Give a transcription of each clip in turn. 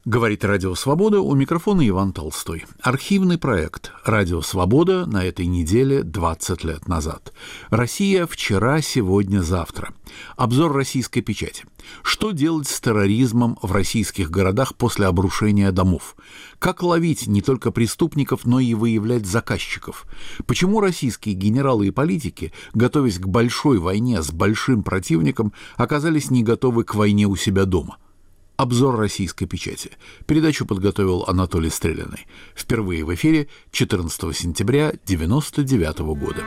Говорит Радио Свобода, у микрофона Иван Толстой. Архивный проект «Радио Свобода» на этой неделе 20 лет назад. Россия вчера, сегодня, завтра. Обзор российской печати. Что делать с терроризмом в российских городах после обрушения домов? Как ловить не только преступников, но и выявлять заказчиков? Почему российские генералы и политики, готовясь к большой войне с большим противником, оказались не готовы к войне у себя дома? Обзор российской печати. Передачу подготовил Анатолий Стрелянный. Впервые в эфире 14 сентября 1999 года.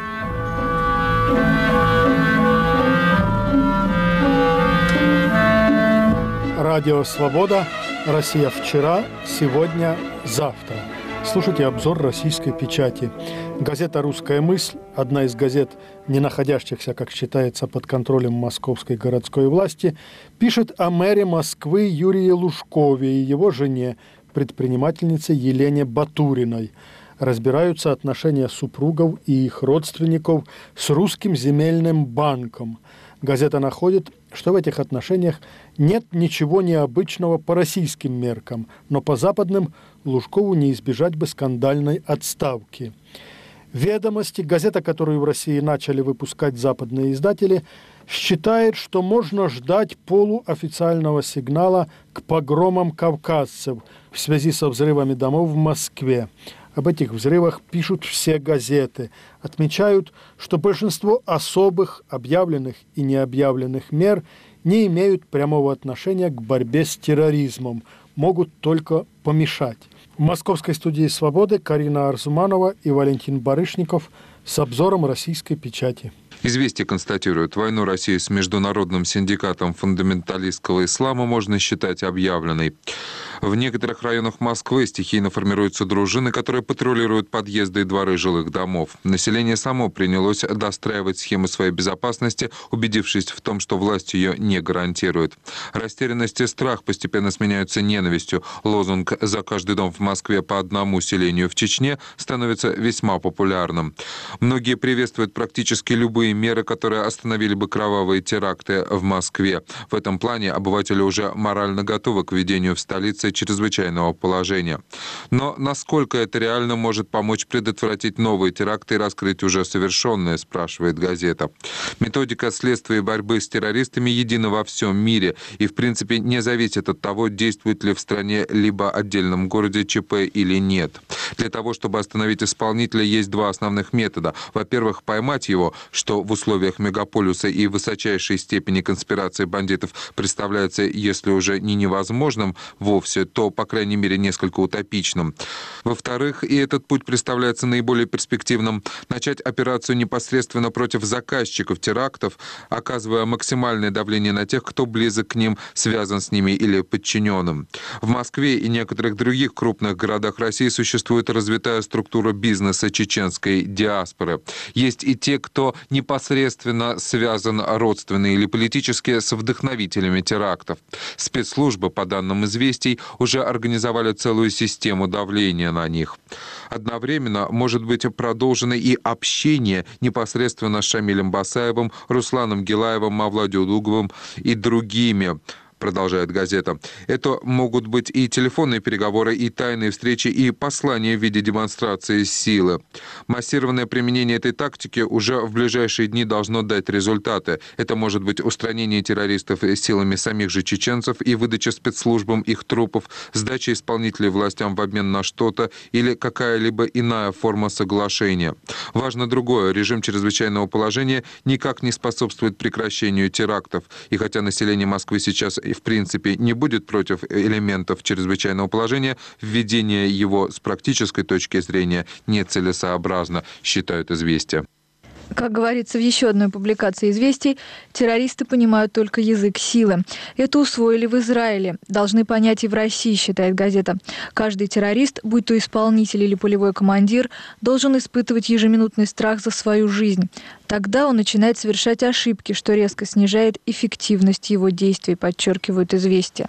Радио «Свобода». Россия вчера, сегодня, завтра. Слушайте обзор российской печати. Газета «Русская мысль», одна из газет, не находящихся, как считается, под контролем московской городской власти, пишет о мэре Москвы Юрии Лужкове и его жене, предпринимательнице Елене Батуриной. Разбираются отношения супругов и их родственников с Русским земельным банком. Газета находит, что в этих отношениях нет ничего необычного по российским меркам, но по западным Лужкову не избежать бы скандальной отставки. «Ведомости», газета, которую в России начали выпускать западные издатели, считает, что можно ждать полуофициального сигнала к погромам кавказцев в связи со взрывами домов в Москве. Об этих взрывах пишут все газеты. Отмечают, что большинство особых, объявленных и необъявленных мер не имеют прямого отношения к борьбе с терроризмом, могут только помешать. В московской студии «Свободы» Карина Арзуманова и Валентин Барышников с обзором российской печати. «Известия» констатируют, войну России с Международным синдикатом фундаменталистского ислама можно считать объявленной. В некоторых районах Москвы стихийно формируются дружины, которые патрулируют подъезды и дворы жилых домов. Население само принялось достраивать схемы своей безопасности, убедившись в том, что власть ее не гарантирует. Растерянность и страх постепенно сменяются ненавистью. Лозунг «За каждый дом в Москве по одному селению в Чечне» становится весьма популярным. Многие приветствуют практически любые меры, которые остановили бы кровавые теракты в Москве. В этом плане обыватели уже морально готовы к введению в столице чрезвычайного положения. Но насколько это реально может помочь предотвратить новые теракты и раскрыть уже совершенные, спрашивает газета. Методика следствия и борьбы с террористами едина во всем мире и, в принципе, не зависит от того, действует ли в стране либо отдельном городе ЧП или нет. Для того, чтобы остановить исполнителя, есть два основных метода. Во-первых, поймать его, что в условиях мегаполиса и высочайшей степени конспирации бандитов представляется, если уже не невозможным вовсе, то, по крайней мере, несколько утопичным. Во-вторых, и этот путь представляется наиболее перспективным, начать операцию непосредственно против заказчиков терактов, оказывая максимальное давление на тех, кто близок к ним, связан с ними или подчиненным. В Москве и некоторых других крупных городах России существует развитая структура бизнеса чеченской диаспоры. Есть и те, кто непосредственно связан родственно или политически с вдохновителями терактов. Спецслужбы, по данным «Известий», уже организовали целую систему давления на них. Одновременно может быть продолжено и общение непосредственно с Шамилем Басаевым, Русланом Гилаевым, Мавладой Луговым и другими. Продолжает газета. Это могут быть и телефонные переговоры, и тайные встречи, и послания в виде демонстрации силы. Массированное применение этой тактики уже в ближайшие дни должно дать результаты. Это может быть устранение террористов силами самих же чеченцев и выдача спецслужбам их трупов, сдача исполнителей властям в обмен на что-то или какая-либо иная форма соглашения. Важно другое. Режим чрезвычайного положения никак не способствует прекращению терактов. И хотя население Москвы сейчас в принципе не будет против элементов чрезвычайного положения, введение его с практической точки зрения нецелесообразно, считают «Известия». Как говорится в еще одной публикации «Известий», террористы понимают только язык силы. Это усвоили в Израиле. Должны понять и в России, считает газета. Каждый террорист, будь то исполнитель или полевой командир, должен испытывать ежеминутный страх за свою жизнь. Тогда он начинает совершать ошибки, что резко снижает эффективность его действий, подчеркивают «Известия».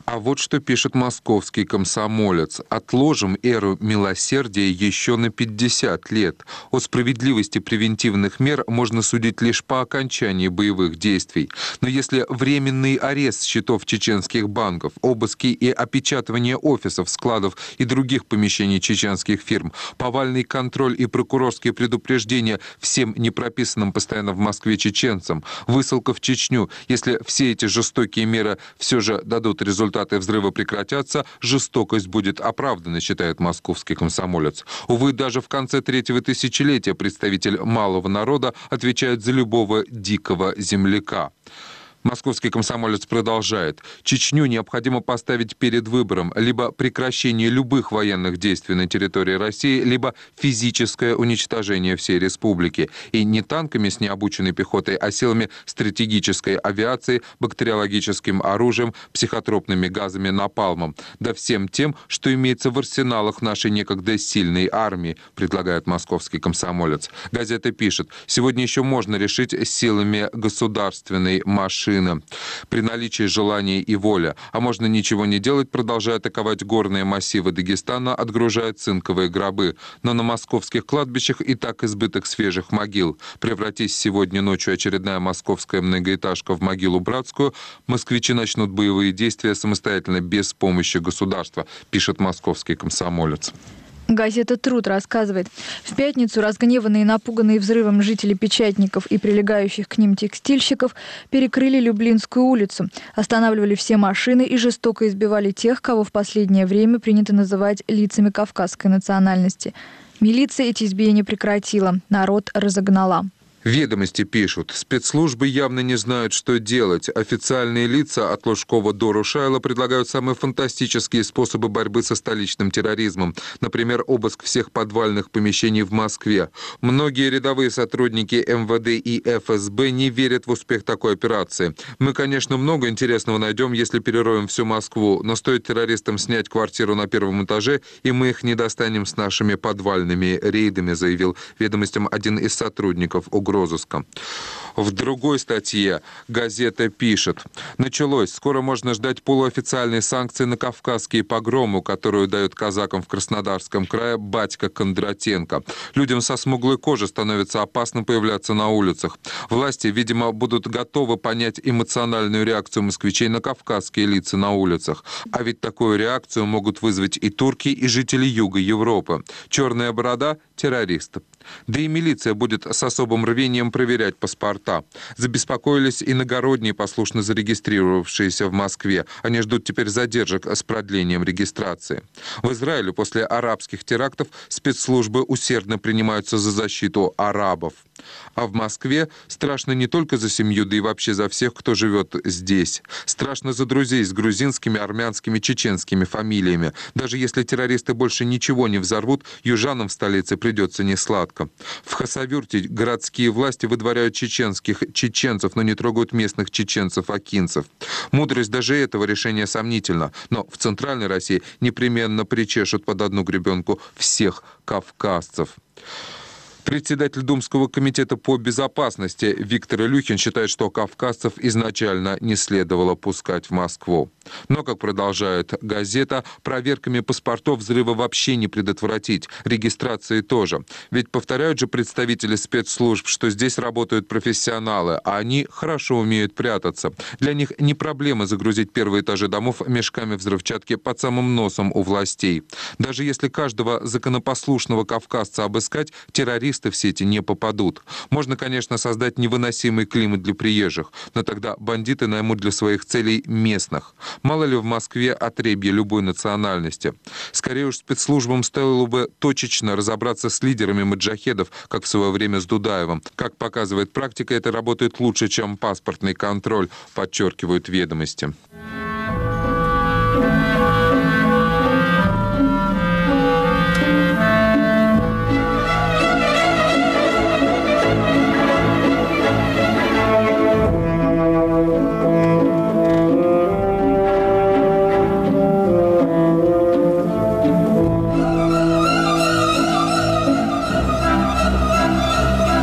А вот что пишет московский комсомолец. «Отложим эру милосердия еще на 50 лет. О справедливости превентивных мер можно судить лишь по окончании боевых действий. Но если временный арест счетов чеченских банков, обыски и опечатывание офисов, складов и других помещений чеченских фирм, повальный контроль и прокурорские предупреждения всем непрописанным постоянно в Москве чеченцам, высылка в Чечню, если все эти жестокие меры все же дадут результаты, взрыва прекратятся, жестокость будет оправдана», считает московский комсомолец. Увы, даже в конце третьего тысячелетия представитель малого народа отвечает за любого дикого земляка. Московский комсомолец продолжает. «Чечню необходимо поставить перед выбором либо прекращение любых военных действий на территории России, либо физическое уничтожение всей республики. И не танками с необученной пехотой, а силами стратегической авиации, бактериологическим оружием, психотропными газами, напалмом. Да всем тем, что имеется в арсеналах нашей некогда сильной армии», предлагает московский комсомолец. Газета пишет. «Сегодня еще можно решить силами государственной машины. При наличии желания и воли. А можно ничего не делать, продолжая атаковать горные массивы Дагестана, отгружая цинковые гробы. Но на московских кладбищах и так избыток свежих могил. Превратись сегодня ночью очередная московская многоэтажка в могилу братскую, москвичи начнут боевые действия самостоятельно, без помощи государства», пишет московский комсомолец. Газета «Труд» рассказывает. В пятницу разгневанные и напуганные взрывом жители Печатников и прилегающих к ним текстильщиков перекрыли Люблинскую улицу, останавливали все машины и жестоко избивали тех, кого в последнее время принято называть лицами кавказской национальности. Милиция эти избиения прекратила, народ разогнала. Ведомости пишут, спецслужбы явно не знают, что делать. Официальные лица от Лужкова до Рушайла предлагают самые фантастические способы борьбы со столичным терроризмом. Например, обыск всех подвальных помещений в Москве. Многие рядовые сотрудники МВД и ФСБ не верят в успех такой операции. «Мы, конечно, много интересного найдем, если перероем всю Москву, но стоит террористам снять квартиру на первом этаже, и мы их не достанем с нашими подвальными рейдами», заявил ведомостям один из сотрудников угрозыска. В другой статье газета пишет. «Началось. Скоро можно ждать полуофициальные санкции на кавказские погромы, которую дает казакам в Краснодарском крае батька Кондратенко. Людям со смуглой кожей становится опасно появляться на улицах. Власти, видимо, будут готовы понять эмоциональную реакцию москвичей на кавказские лица на улицах. А ведь такую реакцию могут вызвать и турки, и жители Юга Европы. Черная борода – террорист. Да и милиция будет с особым рвением проверять паспорта. Забеспокоились иногородние, послушно зарегистрировавшиеся в Москве. Они ждут теперь задержек с продлением регистрации. В Израиле после арабских терактов спецслужбы усердно принимаются за защиту арабов. А в Москве страшно не только за семью, да и вообще за всех, кто живет здесь. Страшно за друзей с грузинскими, армянскими, чеченскими фамилиями. Даже если террористы больше ничего не взорвут, южанам в столице придется несладко. В Хасавюрте городские власти выдворяют чеченцев, но не трогают местных чеченцев-акинцев. Мудрость даже этого решения сомнительна. Но в Центральной России непременно причешут под одну гребенку всех кавказцев. Председатель Думского комитета по безопасности Виктор Илюхин считает, что кавказцев изначально не следовало пускать в Москву. Но, как продолжает газета, проверками паспортов взрыва вообще не предотвратить, регистрации тоже. Ведь повторяют же представители спецслужб, что здесь работают профессионалы, а они хорошо умеют прятаться. Для них не проблема загрузить первые этажи домов мешками взрывчатки под самым носом у властей. Даже если каждого законопослушного кавказца обыскать, террористы в сети не попадут. Можно, конечно, создать невыносимый климат для приезжих, но тогда бандиты наймут для своих целей местных. Мало ли в Москве отребья любой национальности. Скорее уж спецслужбам стоило бы точечно разобраться с лидерами маджахедов, как в свое время с Дудаевым. Как показывает практика, это работает лучше, чем паспортный контроль, подчеркивают ведомости.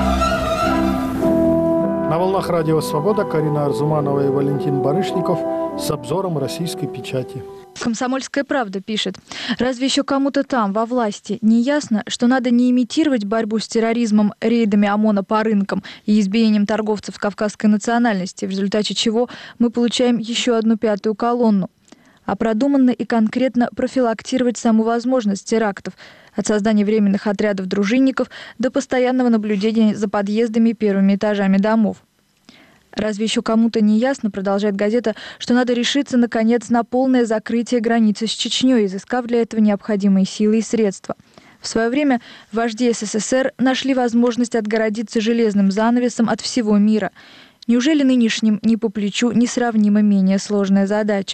Радио «Свобода», Карина Арзуманова и Валентин Барышников с обзором российской печати. «Комсомольская правда» пишет: разве еще кому-то там, во власти, не ясно, что надо не имитировать борьбу с терроризмом рейдами ОМОНа по рынкам и избиением торговцев кавказской национальности, в результате чего мы получаем еще одну пятую колонну, а продуманно и конкретно профилактировать саму возможность терактов, от создания временных отрядов дружинников до постоянного наблюдения за подъездами и первыми этажами домов. Разве еще кому-то не ясно, продолжает газета, что надо решиться, наконец, на полное закрытие границы с Чечней, изыскав для этого необходимые силы и средства. В свое время вожди СССР нашли возможность отгородиться железным занавесом от всего мира. Неужели нынешним не по плечу несравнимо менее сложная задача?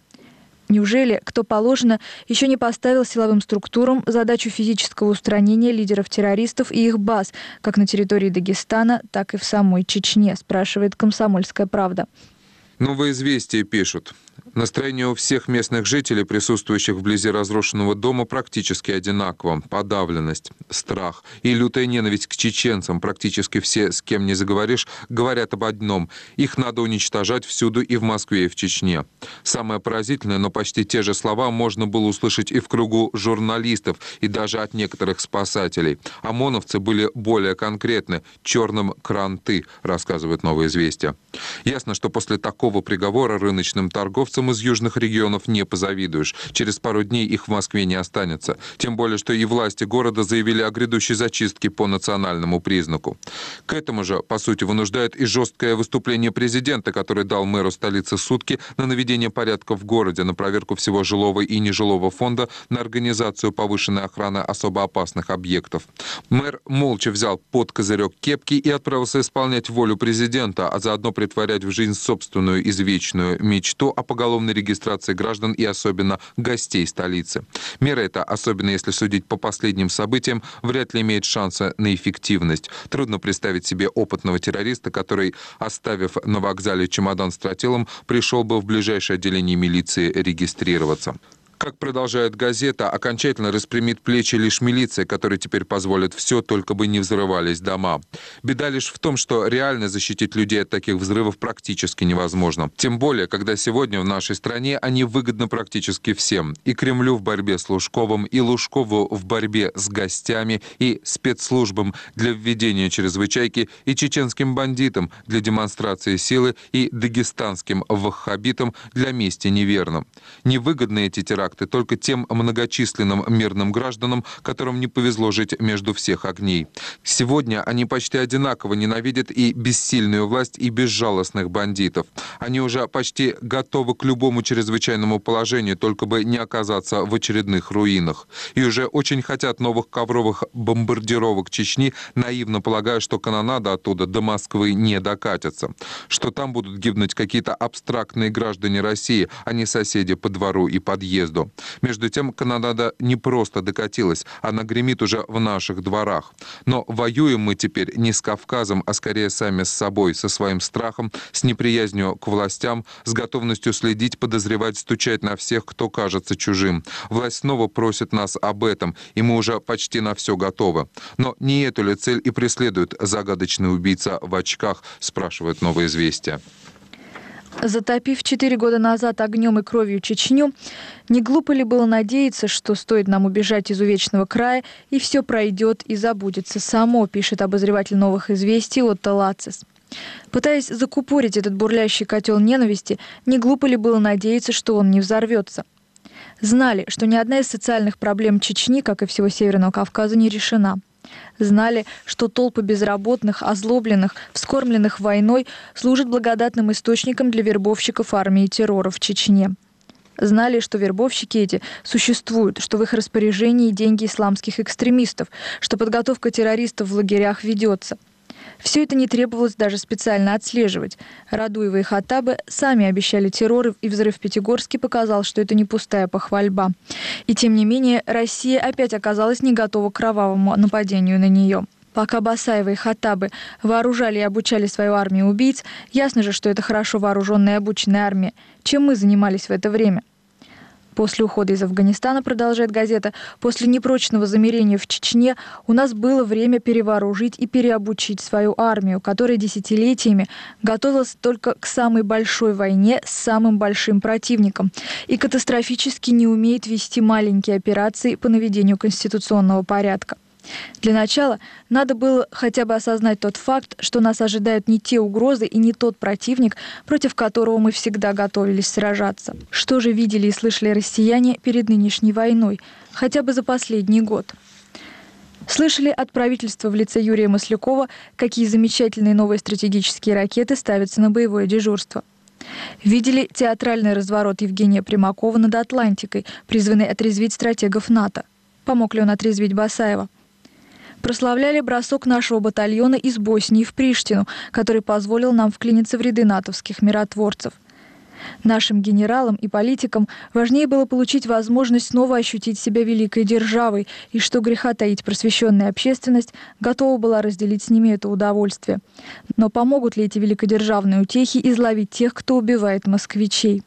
Неужели, кто положено, еще не поставил силовым структурам задачу физического устранения лидеров-террористов и их баз, как на территории Дагестана, так и в самой Чечне, спрашивает «Комсомольская правда». Новые известия пишут. Настроение у всех местных жителей, присутствующих вблизи разрушенного дома, практически одинаково. Подавленность, страх и лютая ненависть к чеченцам. Практически все, с кем не заговоришь, говорят об одном. Их надо уничтожать всюду, и в Москве, и в Чечне. Самое поразительное, но почти те же слова можно было услышать и в кругу журналистов, и даже от некоторых спасателей. ОМОНовцы были более конкретны. Черным кранты, рассказывают новые известия. Ясно, что после такого приговора рыночным торговцам из южных регионов не позавидуешь. Через пару дней их в Москве не останется. Тем более, что и власти города заявили о грядущей зачистке по национальному признаку. К этому же, по сути, вынуждает и жесткое выступление президента, который дал мэру столицы сутки на наведение порядка в городе, на проверку всего жилого и нежилого фонда, на организацию повышенной охраны особо опасных объектов. Мэр молча взял под козырек кепки и отправился исполнять волю президента, а заодно претворять в жизнь собственную извечную мечту о поголовной регистрации граждан и особенно гостей столицы. Мера эта, особенно если судить по последним событиям, вряд ли имеет шансы на эффективность. Трудно представить себе опытного террориста, который, оставив на вокзале чемодан с тротилом, пришел бы в ближайшее отделение милиции регистрироваться. Как продолжает газета, окончательно распрямит плечи лишь милиция, которая теперь позволит все, только бы не взрывались дома. Беда лишь в том, что реально защитить людей от таких взрывов практически невозможно. Тем более, когда сегодня в нашей стране они выгодны практически всем. И Кремлю в борьбе с Лужковым, и Лужкову в борьбе с гостями, и спецслужбам для введения чрезвычайки, и чеченским бандитам для демонстрации силы, и дагестанским ваххабитам для мести неверным. Невыгодны эти теракты только тем многочисленным мирным гражданам, которым не повезло жить между всех огней. Сегодня они почти одинаково ненавидят и бессильную власть, и безжалостных бандитов. Они уже почти готовы к любому чрезвычайному положению, только бы не оказаться в очередных руинах. И уже очень хотят новых ковровых бомбардировок Чечни, наивно полагая, что канонада оттуда до Москвы не докатится. Что там будут гибнуть какие-то абстрактные граждане России, а не соседи по двору и подъезду. Между тем, канонада не просто докатилась, она гремит уже в наших дворах. Но воюем мы теперь не с Кавказом, а скорее сами с собой, со своим страхом, с неприязнью к властям, с готовностью следить, подозревать, стучать на всех, кто кажется чужим. Власть снова просит нас об этом, и мы уже почти на все готовы. Но не эту ли цель и преследует загадочный убийца в очках, спрашивает «Новое известие». Затопив 4 года назад огнем и кровью Чечню, не глупо ли было надеяться, что стоит нам убежать из увечного края, и все пройдет и забудется само, пишет обозреватель «Новых известий» Отто Лацис. Пытаясь закупорить этот бурлящий котел ненависти, не глупо ли было надеяться, что он не взорвется? Знали, что ни одна из социальных проблем Чечни, как и всего Северного Кавказа, не решена. Знали, что толпы безработных, озлобленных, вскормленных войной служат благодатным источником для вербовщиков армии террора в Чечне. Знали, что вербовщики эти существуют, что в их распоряжении деньги исламских экстремистов, что подготовка террористов в лагерях ведется. Все это не требовалось даже специально отслеживать. Радуева и Хаттабы сами обещали террор, и взрыв в Пятигорске показал, что это не пустая похвальба. И тем не менее, Россия опять оказалась не готова к кровавому нападению на нее. Пока Басаева и Хаттабы вооружали и обучали свою армию убийц, ясно же, что это хорошо вооруженная и обученная армия. Чем мы занимались в это время? После ухода из Афганистана, продолжает газета, после непрочного замирения в Чечне у нас было время перевооружить и переобучить свою армию, которая десятилетиями готовилась только к самой большой войне с самым большим противником и катастрофически не умеет вести маленькие операции по наведению конституционного порядка. Для начала надо было хотя бы осознать тот факт, что нас ожидают не те угрозы и не тот противник, против которого мы всегда готовились сражаться. Что же видели и слышали россияне перед нынешней войной, хотя бы за последний год? Слышали от правительства в лице Юрия Маслякова, какие замечательные новые стратегические ракеты ставятся на боевое дежурство. Видели театральный разворот Евгения Примакова над Атлантикой, призванный отрезвить стратегов НАТО. Помог ли он отрезвить Басаева? Прославляли бросок нашего батальона из Боснии в Приштину, который позволил нам вклиниться в ряды натовских миротворцев. Нашим генералам и политикам важнее было получить возможность снова ощутить себя великой державой, и, что греха таить, просвещенная общественность готова была разделить с ними это удовольствие. Но помогут ли эти великодержавные утехи изловить тех, кто убивает москвичей?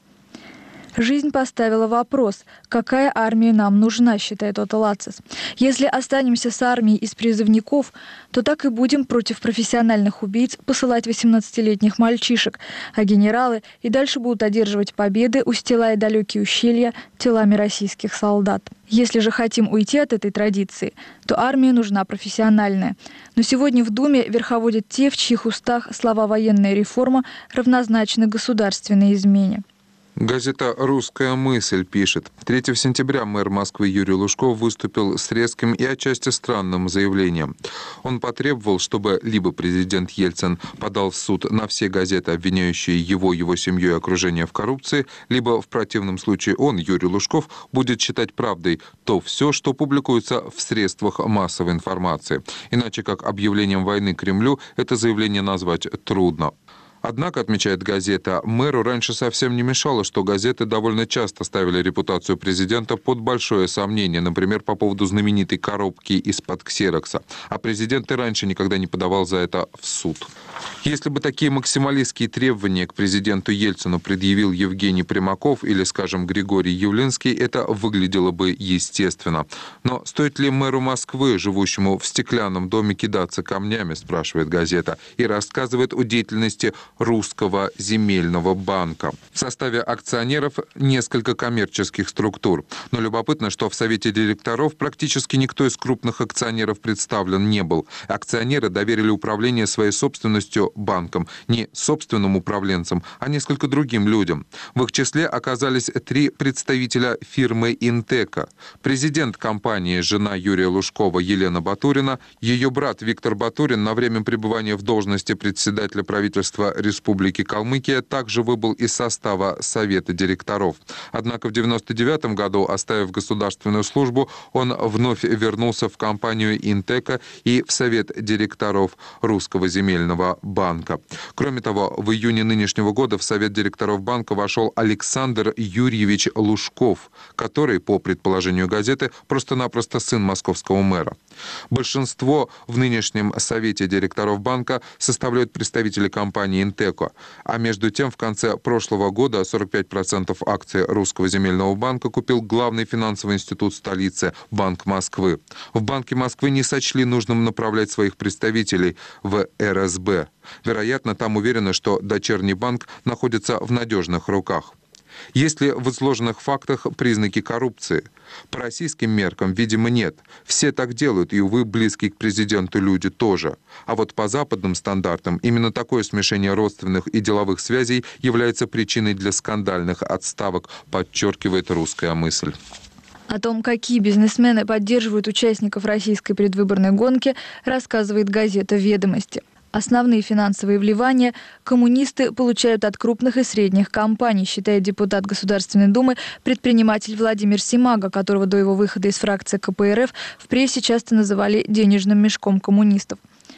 Жизнь поставила вопрос, какая армия нам нужна, считает Отто Лацис. Если останемся с армией из призывников, то так и будем против профессиональных убийц посылать 18-летних мальчишек, а генералы и дальше будут одерживать победы, устилая далекие ущелья телами российских солдат. Если же хотим уйти от этой традиции, то армия нужна профессиональная. Но сегодня в Думе верховодят те, в чьих устах слова «военная реформа» равнозначны государственной измене. Газета «Русская мысль» пишет. 3 сентября мэр Москвы Юрий Лужков выступил с резким и отчасти странным заявлением. Он потребовал, чтобы либо президент Ельцин подал в суд на все газеты, обвиняющие его семью и окружение в коррупции, либо в противном случае он, Юрий Лужков, будет считать правдой то все, что публикуется в средствах массовой информации. Иначе как объявлением войны Кремлю это заявление назвать трудно. Однако, отмечает газета, мэру раньше совсем не мешало, что газеты довольно часто ставили репутацию президента под большое сомнение, например, по поводу знаменитой коробки из-под ксерокса. А президент и раньше никогда не подавал за это в суд. Если бы такие максималистские требования к президенту Ельцину предъявил Евгений Примаков или, скажем, Григорий Явлинский, это выглядело бы естественно. Но стоит ли мэру Москвы, живущему в стеклянном доме, кидаться камнями, спрашивает газета, и рассказывает о деятельности Русского земельного банка. В составе акционеров несколько коммерческих структур. Но любопытно, что в совете директоров практически никто из крупных акционеров представлен не был. Акционеры доверили управление своей собственностью банкам. Не собственным управленцам, а несколько другим людям. В их числе оказались 3 представителя фирмы «Интека». Президент компании, жена Юрия Лужкова Елена Батурина, ее брат Виктор Батурин на время пребывания в должности председателя правительства Республики Калмыкия также выбыл из состава Совета директоров. Однако в 1999 году, оставив государственную службу, он вновь вернулся в компанию «Интека» и в Совет директоров Русского земельного банка. Кроме того, в июне нынешнего года в Совет директоров банка вошел Александр Юрьевич Лужков, который, по предположению газеты, просто-напросто сын московского мэра. Большинство в нынешнем Совете директоров банка составляют представители компании «Интеко». А между тем, в конце прошлого года 45% акций Русского земельного банка купил главный финансовый институт столицы – Банк Москвы. В Банке Москвы не сочли нужным направлять своих представителей в РСБ. Вероятно, там уверены, что дочерний банк находится в надежных руках. Есть ли в изложенных фактах признаки коррупции? По российским меркам, видимо, нет. Все так делают, и, увы, близкие к президенту люди тоже. А вот по западным стандартам именно такое смешение родственных и деловых связей является причиной для скандальных отставок, подчеркивает «Русская мысль». О том, какие бизнесмены поддерживают участников российской предвыборной гонки, рассказывает газета «Ведомости». Основные финансовые вливания коммунисты получают от крупных и средних компаний, считает депутат Государственной Думы, предприниматель Владимир Симага, которого до его выхода из фракции КПРФ в прессе часто называли денежным мешком коммунистов.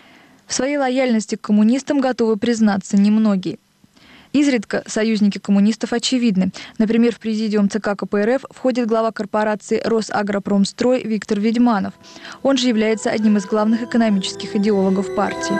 В своей лояльности к коммунистам готовы признаться немногие. Изредка союзники коммунистов очевидны. Например, в президиум ЦК КПРФ входит глава корпорации «Росагропромстрой» Виктор Ведьманов. Он же является одним из главных экономических идеологов партии.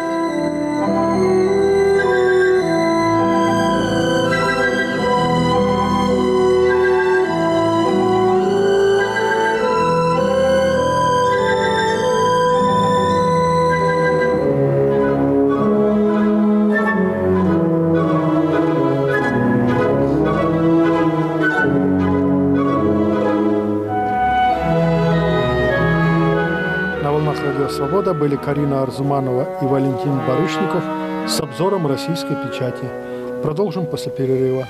«Радио Свобода» были Карина Арзуманова и Валентин Барышников с обзором российской печати. Продолжим после перерыва.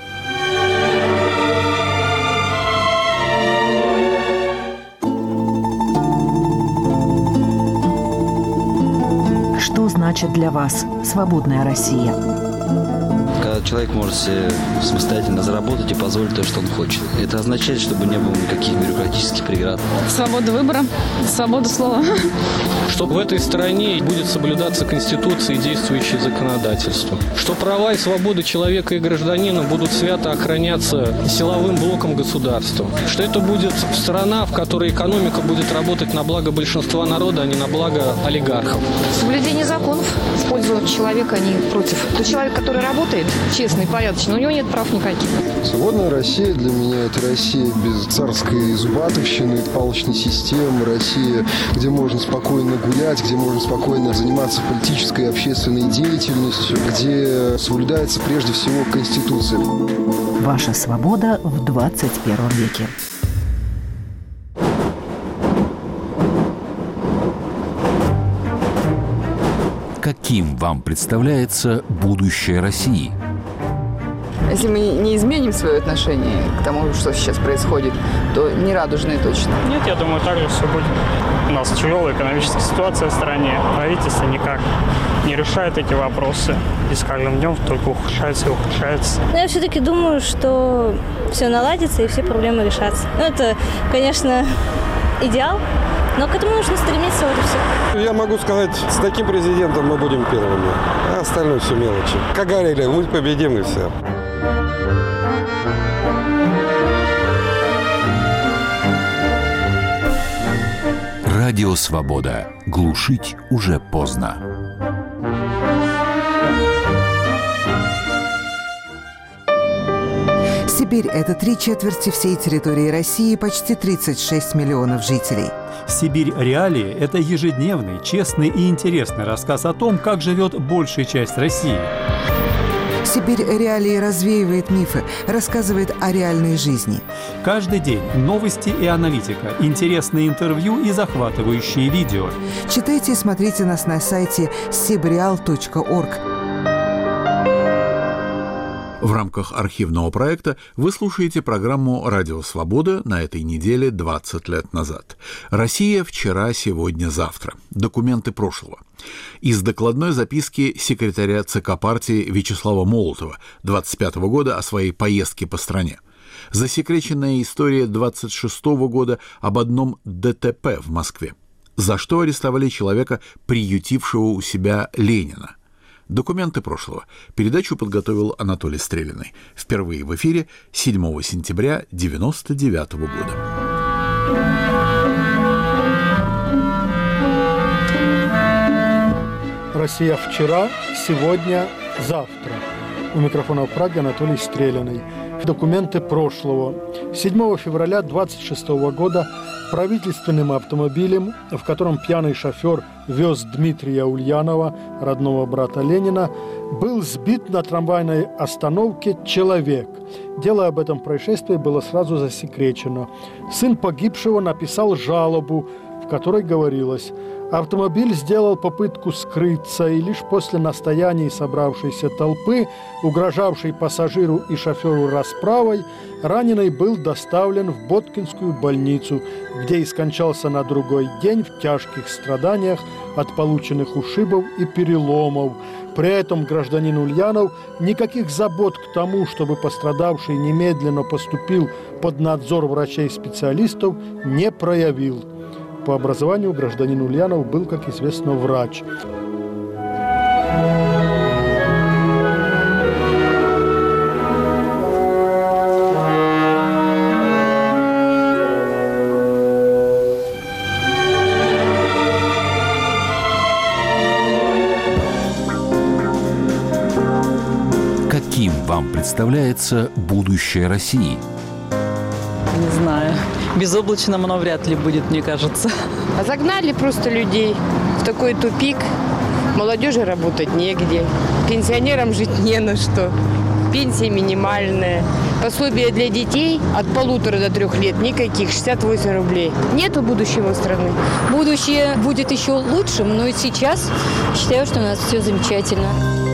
Что значит для вас свободная Россия? Когда человек может себе самостоятельно заработать и позволить то, что он хочет. Это означает, чтобы не было никаких бюрократических преград. Свобода выбора, свобода слова. Что в этой стране будет соблюдаться Конституция и действующее законодательство. Что права и свободы человека и гражданина будут свято охраняться силовым блоком государства. Что это будет страна, в которой экономика будет работать на благо большинства народа, а не на благо олигархов. Соблюдение законов в пользу человека, а не против. Тот человек, который работает, честный, порядочный, у него нет прав никаких. Свободная Россия для меня – это Россия без царской зубатовщины, палочной системы, Россия, где можно спокойно гулять, где можно спокойно заниматься политической и общественной деятельностью, где соблюдается прежде всего Конституция. Ваша свобода в 21 веке. Каким вам представляется будущее России? Если мы не изменим свое отношение к тому, что сейчас происходит, то не радужное точно. Нет, я думаю, так же все будет. У нас тяжелая экономическая ситуация в стране. Правительство никак не решает эти вопросы. И с каждым днем только ухудшается и ухудшается. Но я все-таки думаю, что все наладится и все проблемы решатся. Ну, это, конечно, идеал, но к этому нужно стремиться, вот и все. Я могу сказать, с таким президентом мы будем первыми, а остальное все мелочи. Как говорили, мы победим и все. Радио Свобода. Глушить уже поздно. Сибирь – это 3/4 всей территории России, почти 36 миллионов жителей. «Сибирь. Реалии» – это ежедневный, честный и интересный рассказ о том, как живет большая часть России. «Сибирь. Реалии» развеивает мифы, рассказывает о реальной жизни. Каждый день новости и аналитика, интересные интервью и захватывающие видео. Читайте и смотрите нас на сайте sibreal.org. В рамках архивного проекта вы слушаете программу «Радио Свобода» на этой неделе 20 лет назад. «Россия вчера, сегодня, завтра. Документы прошлого». Из докладной записки секретаря ЦК партии Вячеслава Молотова 25 года о своей поездке по стране. Засекреченная история 26 года об одном ДТП в Москве. За что арестовали человека, приютившего у себя Ленина. Документы прошлого. Передачу подготовил Анатолий Стрелиный. Впервые в эфире 7 сентября 1999 года. Россия вчера, сегодня, завтра. У микрофона в Праге Анатолий Стрелиный. Документы прошлого. 7 февраля 26 года правительственным автомобилем, в котором пьяный шофер вез Дмитрия Ульянова, родного брата Ленина, был сбит на трамвайной остановке человек. Дело об этом происшествии было сразу засекречено. Сын погибшего написал жалобу, в которой говорилось: автомобиль сделал попытку скрыться, и лишь после настояний собравшейся толпы, угрожавшей пассажиру и шоферу расправой, раненый был доставлен в Боткинскую больницу, где и скончался на другой день в тяжких страданиях от полученных ушибов и переломов. При этом гражданин Ульянов никаких забот к тому, чтобы пострадавший немедленно поступил под надзор врачей-специалистов, не проявил. По образованию гражданин Ульянов был, как известно, врач. Каким вам представляется будущее России? Не знаю. Безоблачным оно вряд ли будет, мне кажется. А загнали просто людей в такой тупик. Молодежи работать негде, пенсионерам жить не на что. пенсия минимальная. Пособие для детей от 1,5 до 3 лет никаких, 68 рублей. Нету будущего страны. Будущее будет еще лучшим, но и сейчас считаю, что у нас все замечательно.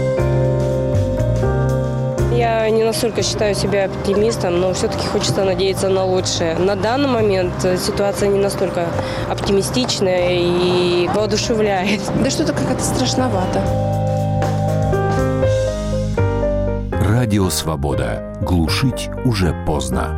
Я не настолько считаю себя оптимистом, но все-таки хочется надеяться на лучшее. На данный момент ситуация не настолько оптимистичная и воодушевляет. Да что-то как-то страшновато. Радио «Свобода». Глушить уже поздно.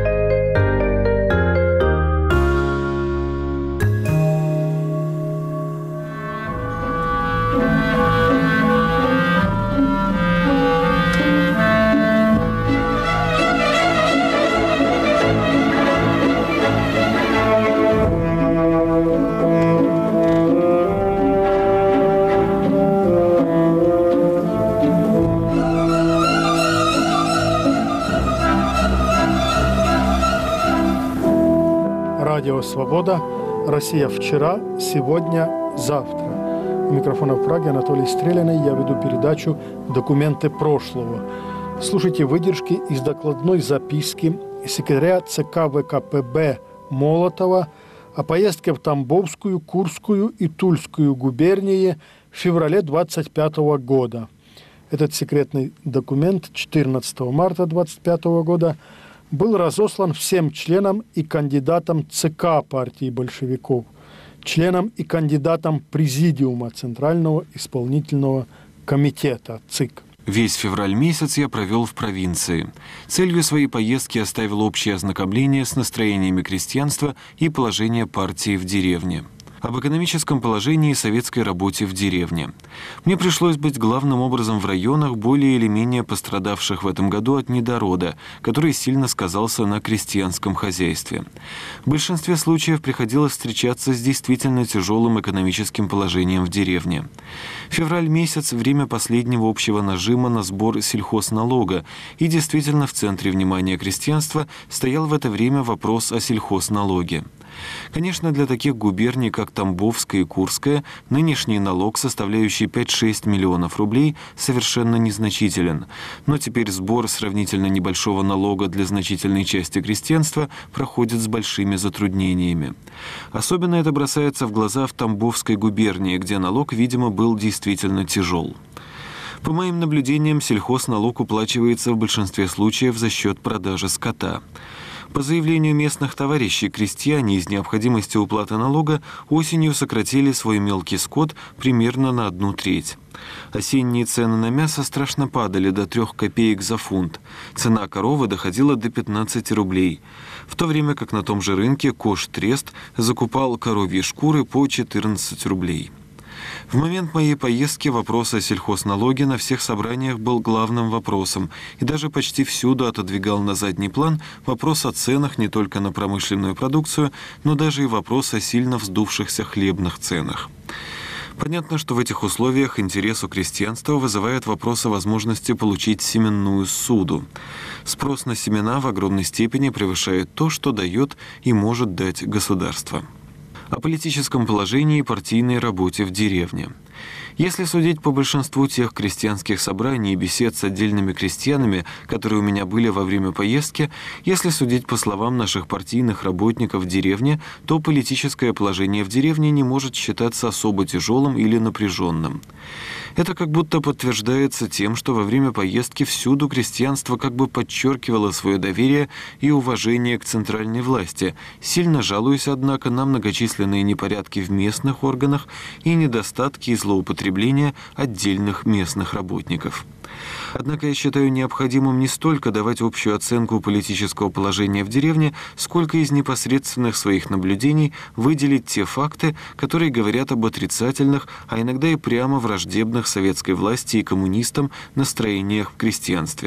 Радио «Свобода». Россия вчера, сегодня, завтра. У микрофона в Праге Анатолий Стреляный. Я веду передачу «Документы прошлого». Слушайте выдержки из докладной записки секретаря ЦК ВКПБ Молотова о поездке в Тамбовскую, Курскую и Тульскую губернии в феврале 25 года. Этот секретный документ 14 марта 25 года был разослан всем членам и кандидатам ЦК партии большевиков, членам и кандидатам Президиума Центрального исполнительного комитета ЦИК. Весь февраль месяц я провел в провинции. Целью своей поездки оставил общее ознакомление с настроениями крестьянства и положение партии в деревне. Об экономическом положении и советской работе в деревне. Мне пришлось быть главным образом в районах, более или менее пострадавших в этом году от недорода, который сильно сказался на крестьянском хозяйстве. В большинстве случаев приходилось встречаться с действительно тяжелым экономическим положением в деревне. Февраль месяц – время последнего общего нажима на сбор сельхозналога, и действительно в центре внимания крестьянства стоял в это время вопрос о сельхозналоге. Конечно, для таких губерний, как Тамбовская и Курская, нынешний налог, составляющий 5-6 миллионов рублей, совершенно незначителен. Но теперь сбор сравнительно небольшого налога для значительной части крестьянства проходит с большими затруднениями. Особенно это бросается в глаза в Тамбовской губернии, где налог, видимо, был действительно тяжел. По моим наблюдениям, сельхозналог уплачивается в большинстве случаев за счет продажи скота. По заявлению местных товарищей, крестьяне из необходимости уплаты налога осенью сократили свой мелкий скот примерно на 1/3. Осенние цены на мясо страшно падали до 3 копеек за фунт. Цена коровы доходила до 15 рублей. В то время как на том же рынке Кош-Трест закупал коровьи шкуры по 14 рублей. В момент моей поездки вопрос о сельхозналоге на всех собраниях был главным вопросом, и даже почти всюду отодвигал на задний план вопрос о ценах не только на промышленную продукцию, но даже и вопрос о сильно вздувшихся хлебных ценах. Понятно, что в этих условиях интерес у крестьянства вызывает вопрос о возможности получить семенную ссуду. Спрос на семена в огромной степени превышает то, что дает и может дать государство. О политическом положении и партийной работе в деревне. Если судить по большинству тех крестьянских собраний и бесед с отдельными крестьянами, которые у меня были во время поездки, если судить по словам наших партийных работников в деревне, то политическое положение в деревне не может считаться особо тяжелым или напряженным. Это как будто подтверждается тем, что во время поездки всюду крестьянство как бы подчеркивало свое доверие и уважение к центральной власти, сильно жалуясь, однако, на многочисленные непорядки в местных органах и недостатки и злоупотребления отдельных местных работников. Однако я считаю необходимым не столько давать общую оценку политического положения в деревне, сколько из непосредственных своих наблюдений выделить те факты, которые говорят об отрицательных, а иногда и прямо враждебных советской власти и коммунистам настроениях в крестьянстве.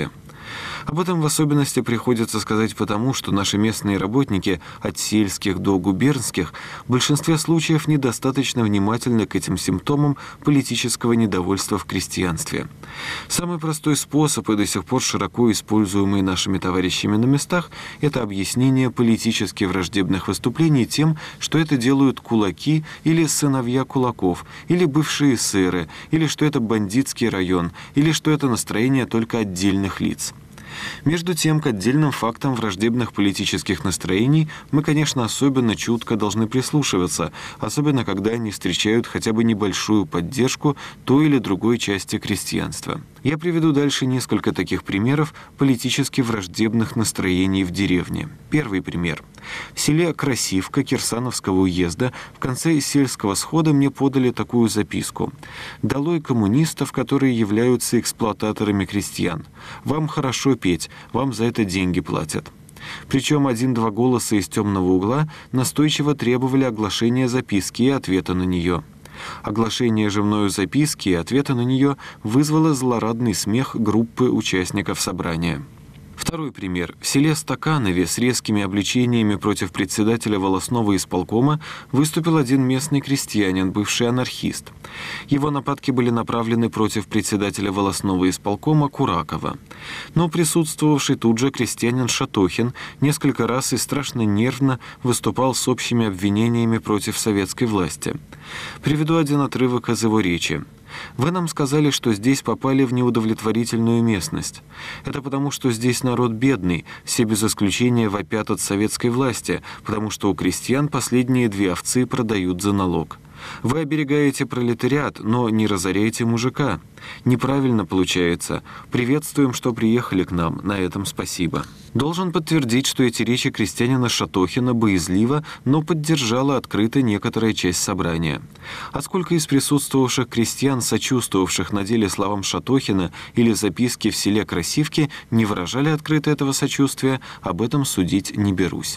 Об этом в особенности приходится сказать потому, что наши местные работники, от сельских до губернских, в большинстве случаев недостаточно внимательны к этим симптомам политического недовольства в крестьянстве. Самый простой способ и до сих пор широко используемый нашими товарищами на местах – это объяснение политически враждебных выступлений тем, что это делают кулаки или сыновья кулаков, или бывшие эсеры, или что это бандитский район, или что это настроение только отдельных лиц. Между тем, к отдельным фактам враждебных политических настроений мы, конечно, особенно чутко должны прислушиваться, особенно когда они встречают хотя бы небольшую поддержку той или другой части крестьянства. Я приведу дальше несколько таких примеров политически враждебных настроений в деревне. Первый пример. В селе Красивка Кирсановского уезда в конце сельского схода мне подали такую записку. «Долой коммунистов, которые являются эксплуататорами крестьян. Вам хорошо петь, вам за это деньги платят». Причем 1-2 голоса из темного угла настойчиво требовали оглашения записки и ответа на нее. Оглашение же мною записки и ответа на нее вызвало злорадный смех группы участников собрания. Второй пример. В селе Стаканове с резкими обличениями против председателя волостного исполкома выступил один местный крестьянин, бывший анархист. Его нападки были направлены против председателя волостного исполкома Куракова. Но присутствовавший тут же крестьянин Шатохин несколько раз и страшно нервно выступал с общими обвинениями против советской власти. Приведу один отрывок из его речи. «Вы нам сказали, что здесь попали в неудовлетворительную местность. Это потому, что здесь народ бедный, все без исключения вопят от советской власти, потому что у крестьян последние 2 овцы продают за налог. Вы оберегаете пролетариат, но не разоряете мужика. Неправильно получается. Приветствуем, что приехали к нам. На этом спасибо». Должен подтвердить, что эти речи крестьянина Шатохина боязливо, но поддержала открыто некоторая часть собрания. А сколько из присутствовавших крестьян, сочувствовавших на деле словам Шатохина или записке в селе Красивки, не выражали открыто этого сочувствия, об этом судить не берусь.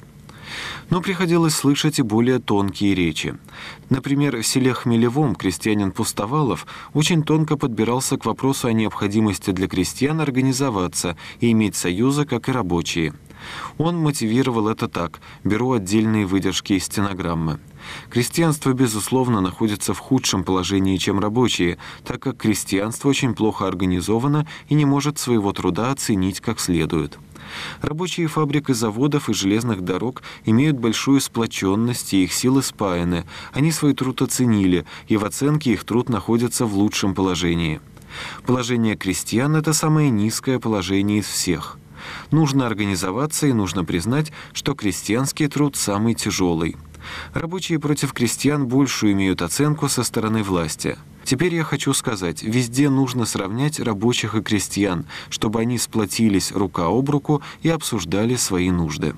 Но приходилось слышать и более тонкие речи. Например, в селе Хмелевом крестьянин Пустовалов очень тонко подбирался к вопросу о необходимости для крестьян организоваться и иметь союзы, как и рабочие. Он мотивировал это так, беру отдельные выдержки из стенограммы. Крестьянство, безусловно, находится в худшем положении, чем рабочие, так как крестьянство очень плохо организовано и не может своего труда оценить как следует. Рабочие фабрик и заводов и железных дорог имеют большую сплоченность, и их силы спаяны. Они свой труд оценили, и в оценке их труд находится в лучшем положении. Положение крестьян – это самое низкое положение из всех. Нужно организоваться, и нужно признать, что крестьянский труд самый тяжелый. Рабочие против крестьян большую имеют оценку со стороны власти. Теперь я хочу сказать, везде нужно сравнять рабочих и крестьян, чтобы они сплотились рука об руку и обсуждали свои нужды.